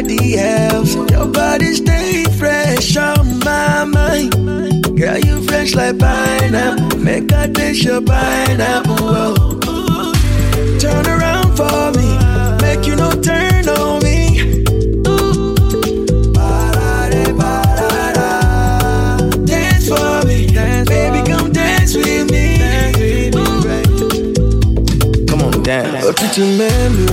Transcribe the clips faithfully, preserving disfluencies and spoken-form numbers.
nobody else. Your body stay fresh on my mind. Girl, you fresh like pineapple. Make I taste your pineapple. Whoa. Turn around for me. Make you no turn on me. Dance for me. Baby, come dance with me. Come on, dance. What did you mean?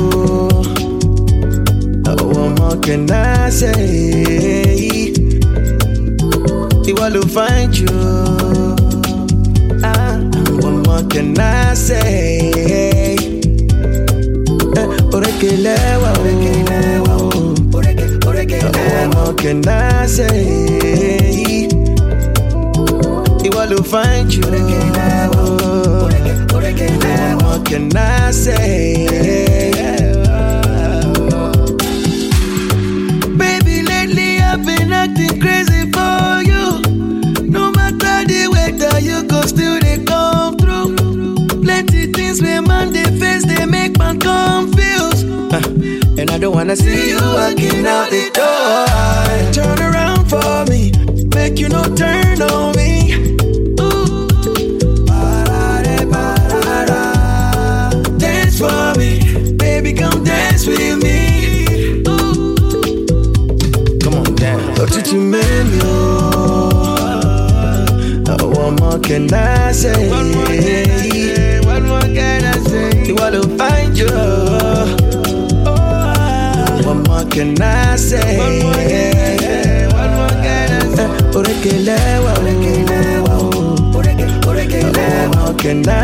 What more can I say? You want to find you. Ah, what more can I say? Orekelewa, what more can I say? You want to find you. What more can I say? Been acting crazy for you. No matter the way that you go, still they come through. Plenty things when man they face, they make man confused. uh, And I don't wanna see you walking out the door. Turn around for me, make you no turn on me. Ooh. Dance for me, baby, come dance with me. What did you mean, what more can I say? What more can I say? What more can I say? You want to find you. What more can I say? What more can I say? What more can I say? Orekelewa, orekelewa, orekelewa. What more can